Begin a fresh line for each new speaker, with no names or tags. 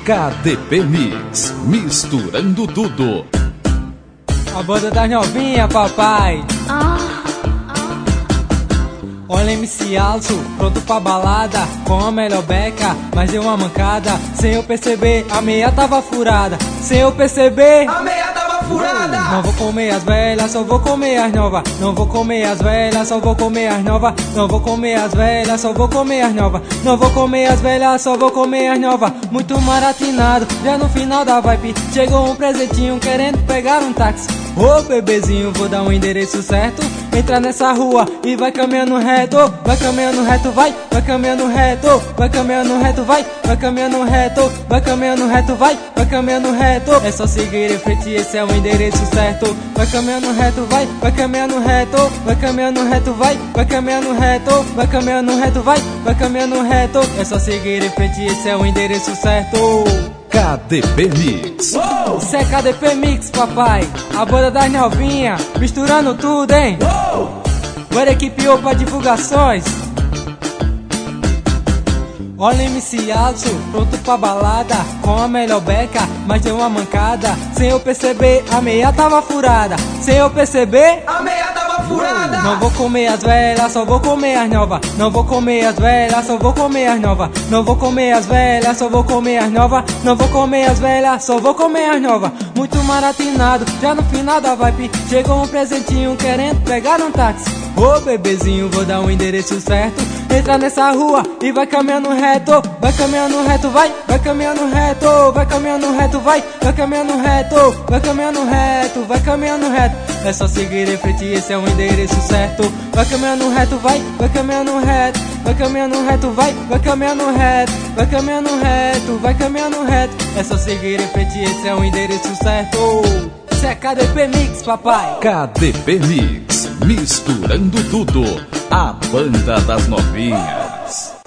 KDP Mix, misturando tudo.
A banda das novinhas, papai. Olha MC Alto, pronto pra balada, com a melhor beca, mas deu uma mancada. Sem eu perceber, a meia tava furada. Sem eu perceber,
a meia tava furada.
Não vou comer as velhas, só vou comer as novas. Não vou comer as velhas, só vou comer as novas. Não vou comer as velhas, só vou comer as novas. Não vou comer as velhas, só vou comer as novas. Muito maratinado, já no final da vibe chegou um presentinho querendo pegar um táxi. Ô bebezinho, vou dar um endereço certo. Entra nessa rua e vai caminhando reto. Vai caminhando reto, vai caminhando reto. Vai caminhando reto, vai caminhando reto. Vai caminhando reto, vai caminhando reto. É só seguir em frente, esse é o endereço certo. Vai caminhando reto, vai caminhando reto. Vai caminhando reto, vai caminhando reto. Vai caminhando reto, vai caminhando reto. É só seguir em frente, esse é o endereço certo.
KDP Mix.
Isso é KDP Mix, papai. A banda das novinhas, misturando tudo, hein? Bora equipe pra divulgações. Olha MC Alto, pronto pra balada, com a melhor beca, mas deu uma mancada. Sem eu perceber, a meia tava furada. Sem eu perceber,
a meia tava furada.
Não vou comer as velhas, só vou comer as novas. Não vou comer as velhas, só vou comer as novas. Não vou comer as velhas, só vou comer as novas. Não vou comer as velhas, só vou comer as novas. Muito maratinado, já no final da vibe chegou um presentinho querendo pegar um táxi. Ô bebezinho, vou dar um endereço certo. Entra nessa rua e vai caminhando reto. Vai caminhando reto, vai caminhando reto. Vai caminhando reto, vai caminhando reto. Vai caminhando reto, vai caminhando reto. É só seguir em frente, esse é o endereço certo. Vai caminhando reto, vai caminhando reto. Vai caminhando reto, vai caminhando reto. Vai caminhando reto, vai caminhando reto. É só seguir em frente, esse é o endereço certo. Isso é KDP Mix, papai.
KDP Mix, misturando tudo. A banda das novinhas.